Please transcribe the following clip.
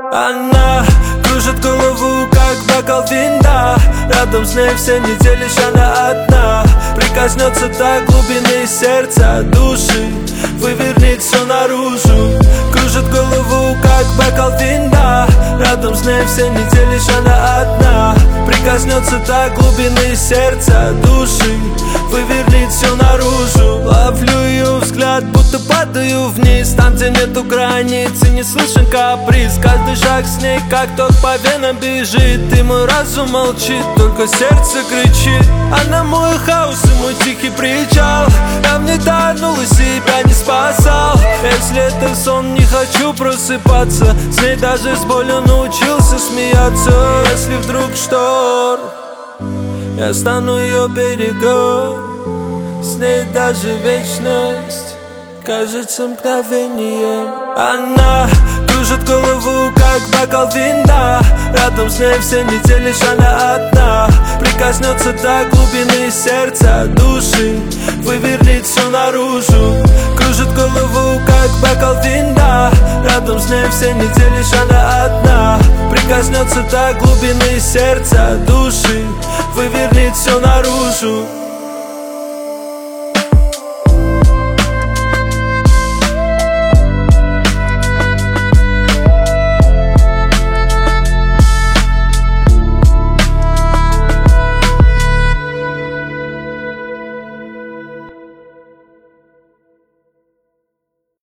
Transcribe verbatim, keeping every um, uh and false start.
Она кружит голову, как бокал вина. Рядом с ней все недели лишь она одна. Прикоснется до глубины сердца, души, вывернет все наружу. Кружит голову, как бокал вина. Рядом с ней все недели лишь она одна. Прикоснется до глубины сердца, души, вывернет все наружу. Ловлю ее взгляд, будто падаю вниз. Там, где нету границы, не слышен каприз. Каждый шаг с ней, как ток по венам бежит. И мой разум молчит, только сердце кричит. Она мой хаос и мой тихий причал. Я в ней тонул и себя не спасал. Если это сон, не хочу просыпаться. С ней даже с болью научился смеяться. Если вдруг шторм, я стану ее берегом. С ней даже вечность кажется мгновением. Она кружит голову, как бокал вина. Рядом с ней все недели лишь она одна. Прикоснется до глубины сердца, души, вывернет все наружу. Кружит голову, как бокал вина. Рядом с ней все недели лишь она одна. Прикоснется до глубины сердца, души, вывернет все наружу.